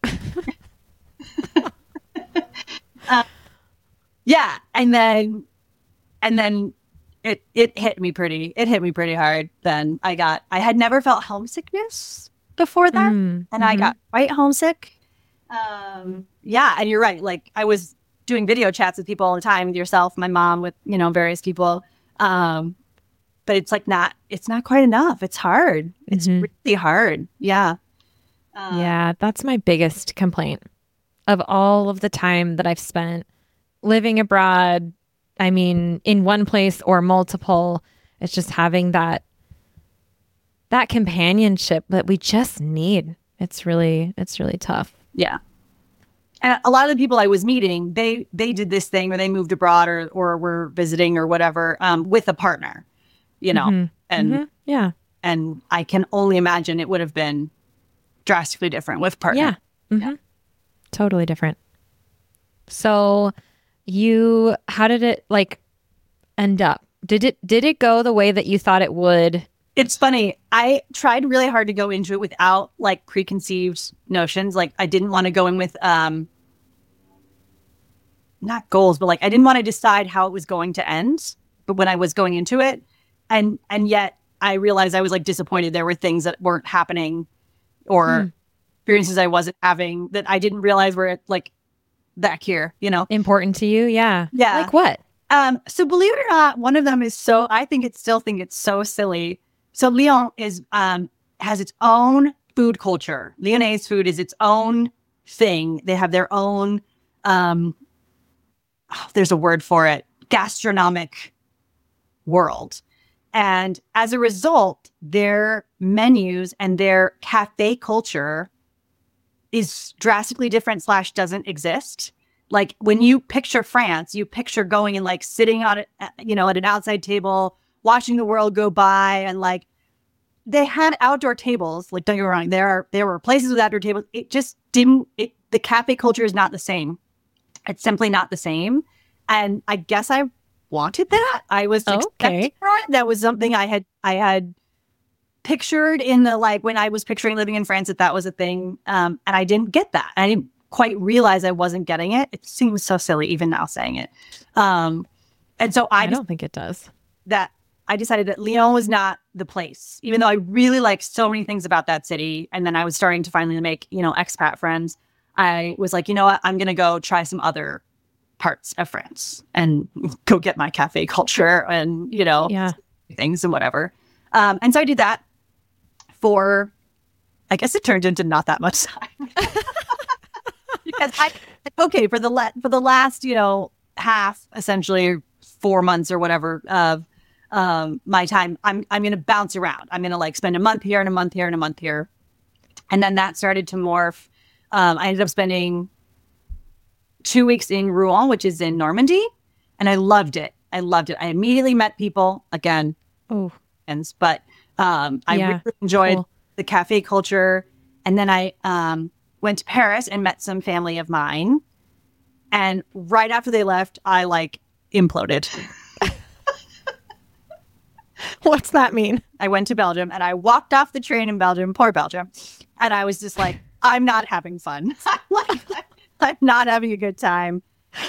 uh, yeah. And then, and then it, it hit me pretty, it hit me pretty hard. Then I got, I had never felt homesickness before that. Mm, and mm-hmm. I got quite homesick. Um, yeah. And you're right. Like I was doing video chats with people all the time, with yourself, my mom, with, you know, various people. Um, but it's like not, it's not quite enough. It's hard. It's mm-hmm. really hard. Yeah. Uh, yeah. That's my biggest complaint of all of the time that I've spent living abroad. I mean, in one place or multiple, it's just having that, that companionship that we just need. It's really, it's really tough. Yeah. And a lot of the people I was meeting, they they did this thing where they moved abroad or or were visiting or whatever um, with a partner, you know, mm-hmm. and mm-hmm. yeah. And I can only imagine it would have been drastically different with partner. Yeah. Mm-hmm. yeah. Totally different. So you, how did it like end up? Did it, did it go the way that you thought it would? It's funny. I tried really hard to go into it without like preconceived notions. Like I didn't want to go in with, um, not goals, but like I didn't want to decide how it was going to end. But when I was going into it, and and yet I realized I was like disappointed. There were things that weren't happening, or hmm. experiences I wasn't having that I didn't realize were like back here. You know, important to you. Yeah. Yeah. Like what? Um. So believe it or not, one of them is so. I think it still think it's so silly. So Lyon is um has its own food culture. Lyonnais food is its own thing. They have their own um oh, there's a word for it, gastronomic world. And as a result, their menus and their cafe culture is drastically different slash doesn't exist. Like when you picture France, you picture going and like sitting on it, you know, at an outside table, watching the world go by, and like they had outdoor tables. Like don't get me wrong, there are there were places with outdoor tables. It just didn't. It, the cafe culture is not the same. It's simply not the same. And I guess I wanted that. I was okay. expecting for it. That was something I had I had pictured in the like when I was picturing living in France that that was a thing. Um, and I didn't get that. I didn't quite realize I wasn't getting it. It seems so silly even now saying it. Um, and so I, I just, don't think it does. that I decided that Lyon was not the place, even though I really liked so many things about that city. And then I was starting to finally make, you know, expat friends. I was like, you know what, I'm going to go try some other parts of France and go get my cafe culture and, you know, Yeah. things and whatever. Um, and so I did that for, I guess it turned into not that much time. Because I, okay, for the la- for the last, you know, half, essentially four months or whatever of um, my time, I'm I'm going to bounce around. I'm going to like spend a month here and a month here and a month here. And then that started to morph. Um, I ended up spending two weeks in Rouen, which is in Normandy. And I loved it. I loved it. I immediately met people again. Oh, And, but um, I Yeah, really enjoyed cool. the cafe culture. And then I um, went to Paris and met some family of mine. And right after they left, I like imploded. what's that mean? I went to Belgium and I walked off the train in Belgium, poor Belgium. And I was just like, I'm not having fun. Like, I'm not having a good time.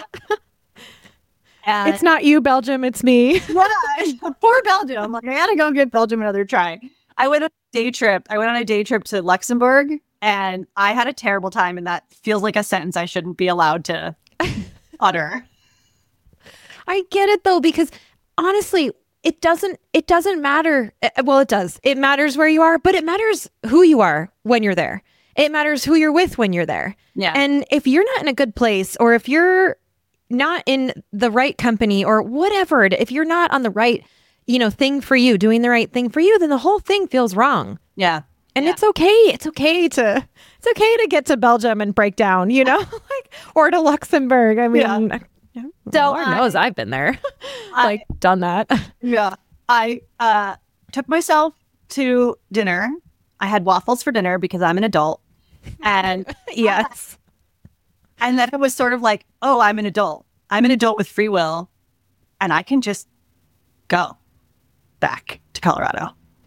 And It's not you, Belgium. It's me. yeah, poor Belgium. Like, I gotta go give Belgium another try. I went on a day trip. I went on a day trip to Luxembourg and I had a terrible time. And that feels like a sentence I shouldn't be allowed to utter. I get it though, because honestly, it doesn't it doesn't matter. eh, Well, it does. It matters where you are, but it matters who you are when you're there. It matters who you're with when you're there. Yeah. And if you're not in a good place, or if you're not in the right company, or whatever, if you're not on the right, you know, thing for you, doing the right thing for you, then the whole thing feels wrong. Yeah. And Yeah. it's okay. It's okay to it's okay to get to Belgium and break down, you know, like, or to Luxembourg. I mean, Yeah. so So Lord I- knows I've been there, I- like done that. Yeah. I uh, took myself to dinner. I had waffles for dinner because I'm an adult. And Yes. and then it was sort of like, oh, I'm an adult. I'm an adult with free will. And I can just go back to Colorado.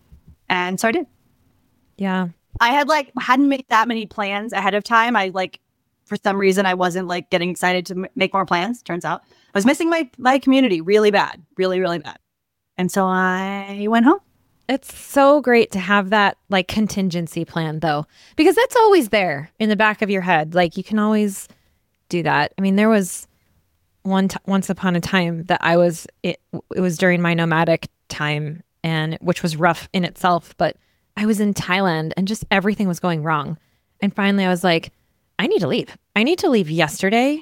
And so I did. Yeah. I had like hadn't made that many plans ahead of time. I like for some reason I wasn't like getting excited to m- make more plans. Turns out I was missing my my community really bad, really really bad. And so I went home. It's so great to have that like contingency plan though, because that's always there in the back of your head. Like you can always do that. I mean, there was one t- once upon a time that I was it, it was during my nomadic time, and which was rough in itself, but I was in Thailand and just everything was going wrong. And finally I was like, I need to leave. I need to leave yesterday.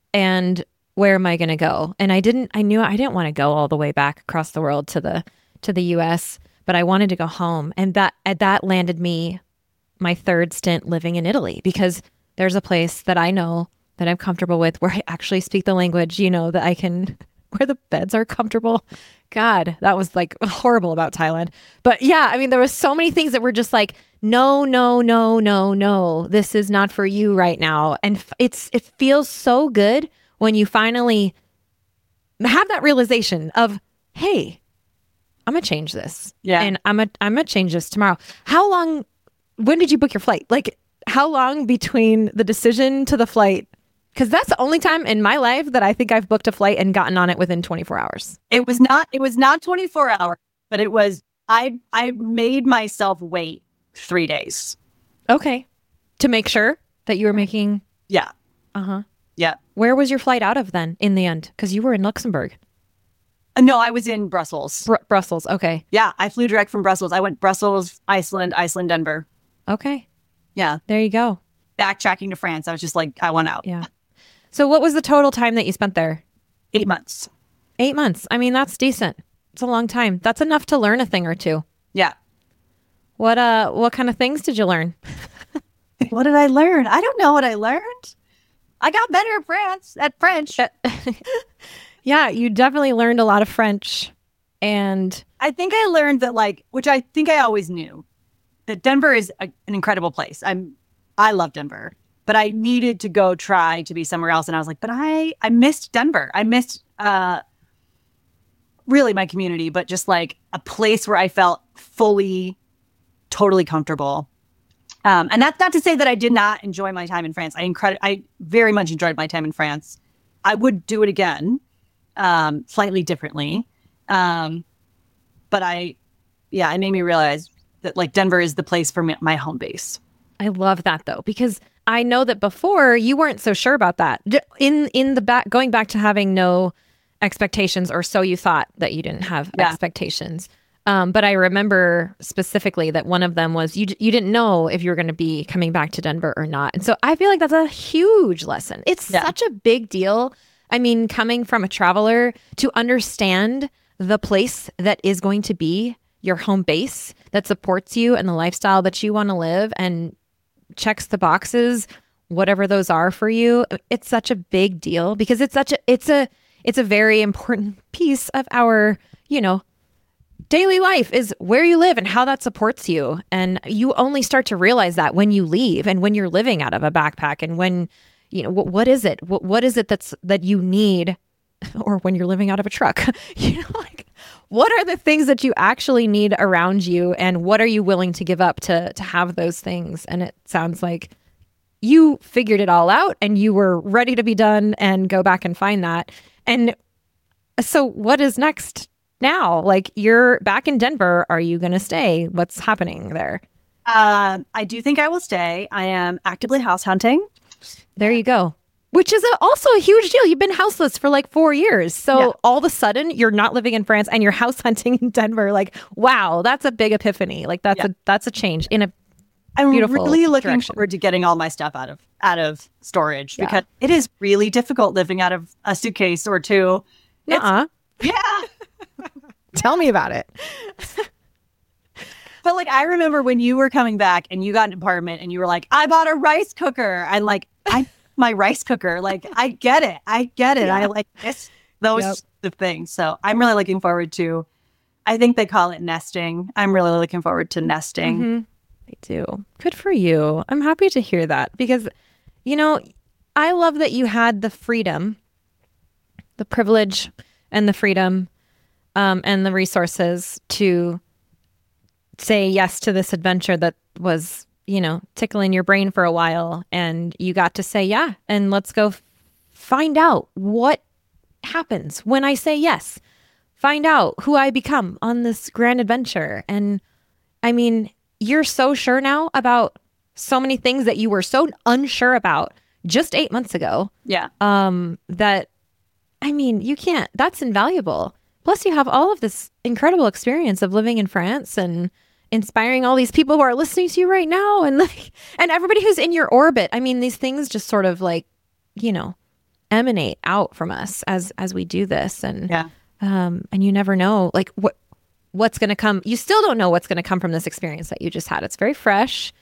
And where am I going to go? And I didn't I knew I didn't want to go all the way back across the world to the to the U S, but I wanted to go home. And that that landed me my third stint living in Italy, because there's a place that I know that I'm comfortable with, where I actually speak the language, you know, that I can, where the beds are comfortable. God, that was like horrible about Thailand. But yeah, I mean, there was so many things that were just like, no, no, no, no, no, this is not for you right now. And f- it's, it feels so good when you finally have that realization of, hey, I'm gonna change this. Yeah. And I'm gonna, I'm gonna change this tomorrow. How long, when did you book your flight? Like, how long between the decision to the flight? Because that's the only time in my life that I think I've booked a flight and gotten on it within twenty-four hours. It was not it was not twenty-four hours, but it was I I made myself wait three days. Okay. To make sure that you were making, Yeah. uh-huh. Yeah. Where was your flight out of then in the end? Because you were in Luxembourg. Uh, No, I was in Brussels. Br- Brussels. Okay. Yeah, I flew direct from Brussels. I went Brussels, Iceland, Iceland, Denver. Okay. Yeah. There you go. Backtracking to France. I was just like, I want out. Yeah. So what was the total time that you spent there? Eight months. Eight months. I mean, that's decent. It's a long time. That's enough to learn a thing or two. Yeah. What uh what kind of things did you learn? What did I learn? I don't know what I learned. I got better at France at French. Yeah, you definitely learned a lot of French. And I think I learned that, like, which I think I always knew, that Denver is a, an incredible place. I'm, I love Denver, but I needed to go try to be somewhere else. And I was like, but I, I missed Denver. I missed, uh, really my community, but just like a place where I felt fully, totally comfortable. Um, and that's not to say that I did not enjoy my time in France. I incredi- I very much enjoyed my time in France. I would do it again, um, slightly differently. Um, but I, yeah, it made me realize that like Denver is the place for me, my home base. I love that though, because I know that before you weren't so sure about that. In in the back, going back to having no expectations, or so you thought that you didn't have yeah. expectations. Um, but I remember specifically that one of them was you you didn't know if you were going to be coming back to Denver or not. And so I feel like that's a huge lesson. It's yeah. such a big deal. I mean, coming from a traveler to understand the place that is going to be your home base that supports you and the lifestyle that you want to live and checks the boxes, whatever those are for you. It's such a big deal because it's such a it's a it's a very important piece of our, you know, daily life is where you live and how that supports you. And you only start to realize that when you leave and when you're living out of a backpack and when, you know, what, what is it? What, what is it that's that you need? Or when you're living out of a truck, you know, like what are the things that you actually need around you and what are you willing to give up to to have those things? And it sounds like you figured it all out and you were ready to be done and go back and find that. And so what is next now? Like you're back in Denver. Are you going to stay? What's happening there? Uh, I do think I will stay. I am actively house hunting. There you go. Which is a, also a huge deal. You've been houseless for like four years. So yeah. all of a sudden you're not living in France and you're house hunting in Denver. Like, wow, that's a big epiphany. Like that's yeah. a that's a change in a I'm beautiful really looking direction. forward to getting all my stuff out of out of storage yeah. because it is really difficult living out of a suitcase or two. Uh-uh. Yeah. Tell me about it. But like I remember when you were coming back and you got an apartment and you were like, I bought a rice cooker. And like I my rice cooker. Like, I get it. I get it. Yeah. I like this, those yep. the things. So I'm really looking forward to, I think they call it nesting. I'm really looking forward to nesting. Mm-hmm. I do. Good for you. I'm happy to hear that because, you know, I love that you had the freedom, the privilege and the freedom um, and the resources to say yes to this adventure that was, you know, tickling your brain for a while, and you got to say, yeah, and let's go f- find out what happens when I say yes, find out who I become on this grand adventure. And I mean, you're so sure now about so many things that you were so unsure about just eight months ago. Yeah. Um, that, I mean, you can't, that's invaluable. Plus you have all of this incredible experience of living in France and inspiring all these people who are listening to you right now and like, and everybody who's in your orbit. I mean, these things just sort of like, you know, emanate out from us as as we do this. And yeah. um and you never know like what what's going to come. You still don't know what's going to come from this experience that you just had. It's very fresh.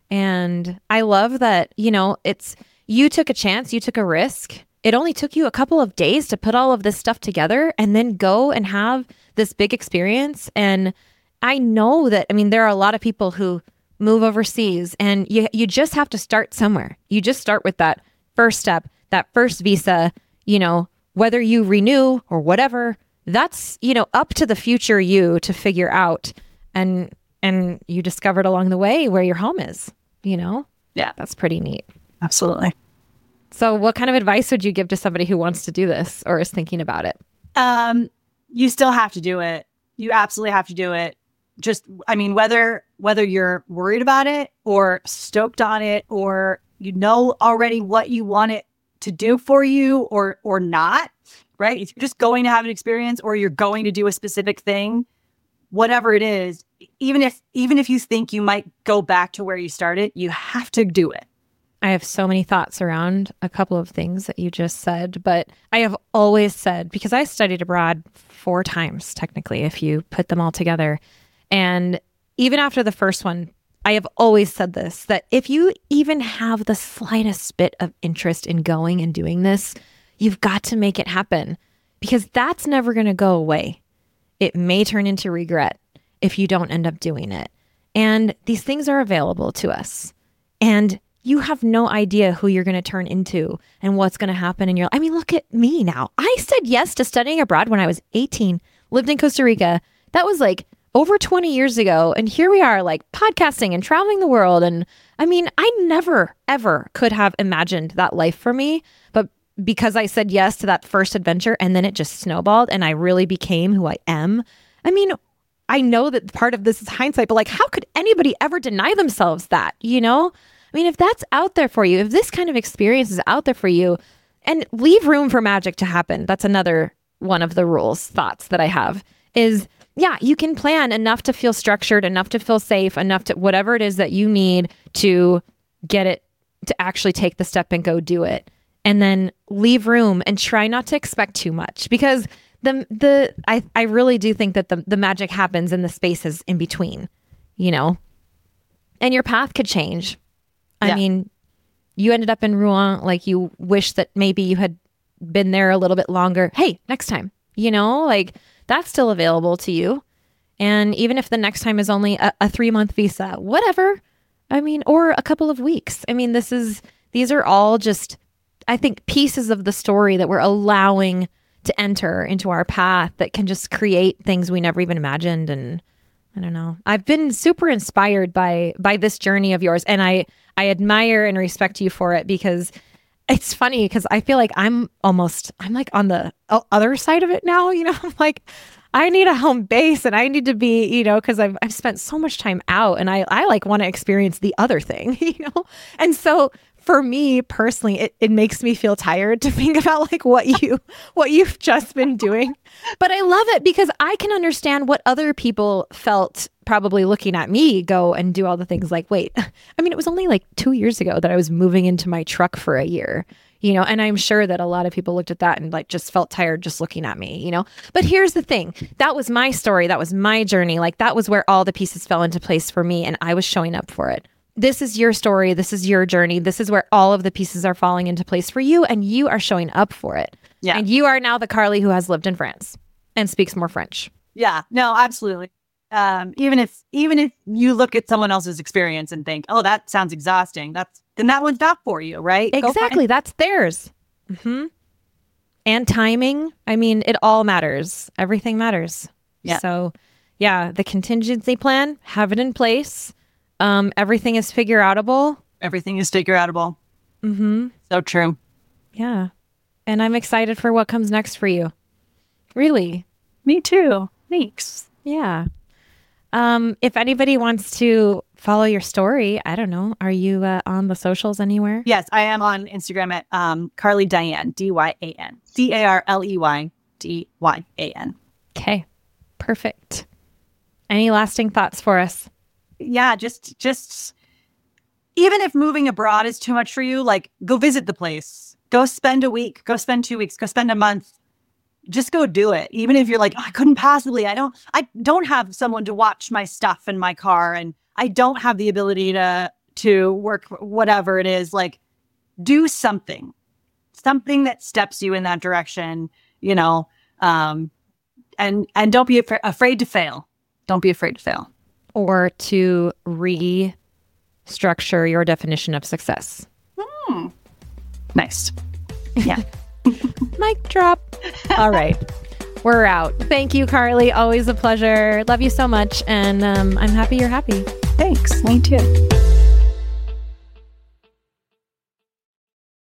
And I love that, you know, it's you took a chance, you took a risk. It only took you a couple of days to put all of this stuff together and then go and have this big experience. And I know that, I mean, there are a lot of people who move overseas and you you just have to start somewhere. You just start with that first step, that first visa, you know, whether you renew or whatever, that's, you know, up to the future you to figure out. And, and you discovered along the way where your home is, you know? Yeah. That's pretty neat. Absolutely. So what kind of advice would you give to somebody who wants to do this or is thinking about it? Um, you still have to do it. You absolutely have to do it. Just, I mean, whether whether you're worried about it or stoked on it or you know already what you want it to do for you or or not, right? If you're just going to have an experience or you're going to do a specific thing, whatever it is, even if even if you think you might go back to where you started, you have to do it. I have so many thoughts around a couple of things that you just said, but I have always said, because I studied abroad four times, technically, if you put them all together. And even after the first one, I have always said this, that if you even have the slightest bit of interest in going and doing this, you've got to make it happen because that's never going to go away. It may turn into regret if you don't end up doing it. And these things are available to us. And you have no idea who you're going to turn into and what's going to happen in your life. I mean, look at me now. I said yes to studying abroad when I was eighteen, lived in Costa Rica. That was like over twenty years ago. And here we are, like podcasting and traveling the world. And I mean, I never, ever could have imagined that life for me. But because I said yes to that first adventure and then it just snowballed and I really became who I am. I mean, I know that part of this is hindsight, but like, how could anybody ever deny themselves that, you know? I mean, if that's out there for you, if this kind of experience is out there for you, and leave room for magic to happen. That's another one of the rules, thoughts that I have is, yeah, you can plan enough to feel structured, enough to feel safe, enough to whatever it is that you need to get it, to actually take the step and go do it. And then leave room and try not to expect too much, because the, the, I, I really do think that the, the magic happens in the spaces in between, you know, and your path could change. Yeah. I mean, you ended up in Rouen, like you wish that maybe you had been there a little bit longer. Hey, next time, you know, like that's still available to you. And even if the next time is only a, a three month visa, whatever, I mean, or a couple of weeks. I mean, this is, these are all just, I think, pieces of the story that we're allowing to enter into our path that can just create things we never even imagined. And I don't know. I've been super inspired by by this journey of yours, and I I admire and respect you for it, because it's funny because I feel like I'm almost I'm like on the other side of it now. You know, I'm like, I need a home base and I need to be, you know, because I've I've spent so much time out, and I I like want to experience the other thing, you know, and so. For me personally, it, it makes me feel tired to think about like what you what you've just been doing. But I love it because I can understand what other people felt probably looking at me go and do all the things like, wait, I mean, it was only like two years ago that I was moving into my truck for a year, you know, and I'm sure that a lot of people looked at that and like just felt tired just looking at me, you know. But here's the thing. That was my story. That was my journey. Like that was where all the pieces fell into place for me, and I was showing up for it. This is your story. This is your journey. This is where all of the pieces are falling into place for you, and you are showing up for it. Yeah. And you are now the Carly who has lived in France and speaks more French. Yeah, no, absolutely. Um, even if even if you look at someone else's experience and think, oh, that sounds exhausting, that's then that one's not for you, right? Exactly. That's theirs. Mm-hmm. And timing. I mean, it all matters. Everything matters. Yeah. So, yeah, the contingency plan, have it in place. Um, everything is figure outable. Everything is figure outable. Mm-hmm. So true. Yeah. And I'm excited for what comes next for you. Really. Me too. Thanks. Yeah. Um, if anybody wants to follow your story, I don't know, are you uh, on the socials anywhere? Yes, I am on Instagram at um, Carly Dyan, D Y A N. D A R L E Y D Y A N. Okay. Perfect. Any lasting thoughts for us? Yeah, just just even if moving abroad is too much for you, like go visit the place. Go spend a week, go spend two weeks, go spend a month. Just go do it. Even if you're like, oh, I couldn't possibly, I don't I don't have someone to watch my stuff in my car, and I don't have the ability to to work whatever it is, like do something. Something that steps you in that direction, you know. Um and and don't be af- afraid to fail. Don't be afraid to fail. Or to restructure your definition of success. Hmm. Nice. Yeah. Mic drop. All right. We're out. Thank you, Carly. Always a pleasure. Love you so much. And um, I'm happy you're happy. Thanks. Me too.